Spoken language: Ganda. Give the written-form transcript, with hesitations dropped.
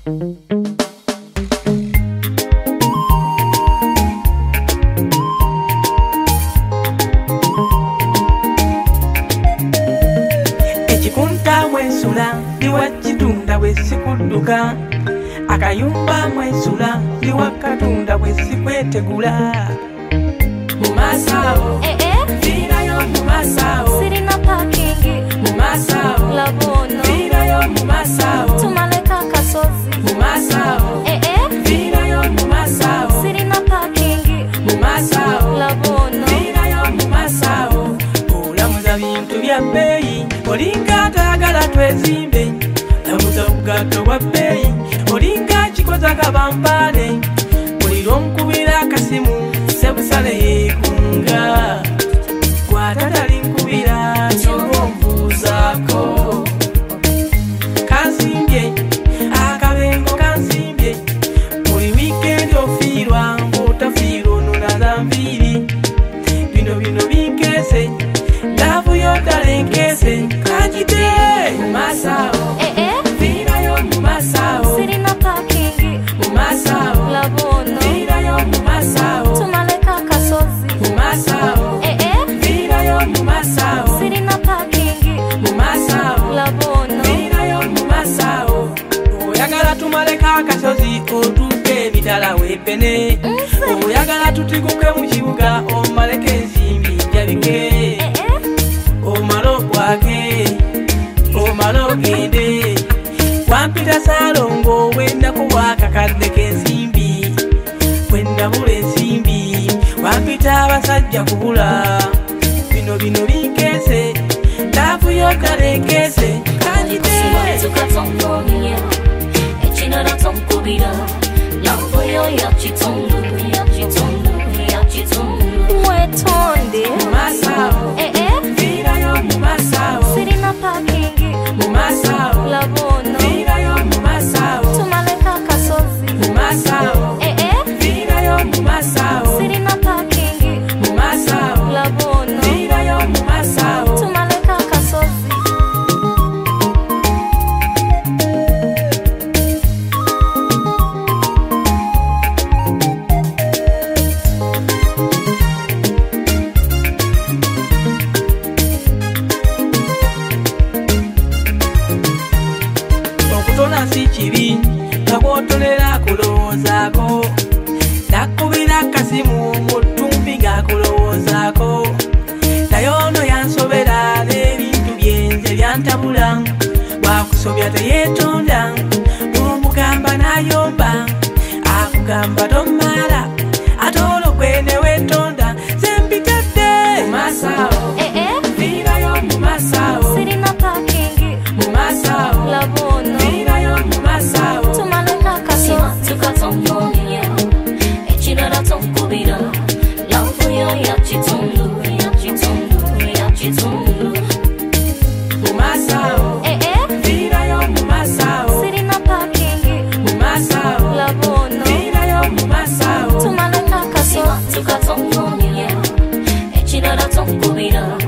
Ekikunta mwesula liwa kitunda wesikudduka akayumba mwesula liwa katunda wesikwetegula mumasao virayo mumasao sirina parking mumasao labono virayo mumasao tumaleka kasozi mumasao virayo mumasao sirina parking mumasao labono virayo mumasao olamuza bintu bya bbeeyi olinga atagala twezimbe lamuza bugato bwa bbeeyi olinga kikoza kabampale muliro nkubira akasimu sebusale yeekunga gwatatali nkubira kyobombuuzaako kansimbye akabengo kansimbye buli wiikendi ofiirwa ng'otafiirwa onolaza nviiri bino binkeese laavu yoddala enkeese kagite mumasao viirayo mumasao sirina parking mumasao labono viirayo mumasao tumaleka kasozi mumasao viirayo mumasao sirina parking mumasao labono viirayo mumasao oyagala tumaleka akasozi otuuke ebitala weepene oyagala tutiguke mu kibuga omaleko ensimbi njabike omala okwake omala ogende wampita salongo wendako bwakakadde k'ensimbi wendabula ensimbi wampita abasajja kubula bino binkeese laavu yoddala enkeese kagite tukatongonya ekinala tonkubira lamboyo yakitundu mwetonde mumasao viirayo mumasao sirina parking mumasao labono viirayo mumasao tumaleka kasozi mumasao viirayo mumasao sirina parking mumasao labono viirayo mumasao tumaleka kasozi okutona si kibi ngakwotolera kulowoozaako nakubira akasimu mu ttumbi ng'akulowoozaako naye ono yansobera n'ebintu byenze byantabula bwakusobya teyeetonda bw'omugamba n'ayomba akugamba tomala ate olwo gwene weetonda zempitadde mumasao viirayo mumasao sirina parking mumasao labono viirayo mumasao tumaleka kasozi tukatongonya ekirala tonkubira lambuyo yakitundu mumasao viirayo mumasao sirina parking mumasao labono viirayo mumasao tumaleka kasozi tukatongonya ekirala tonkubira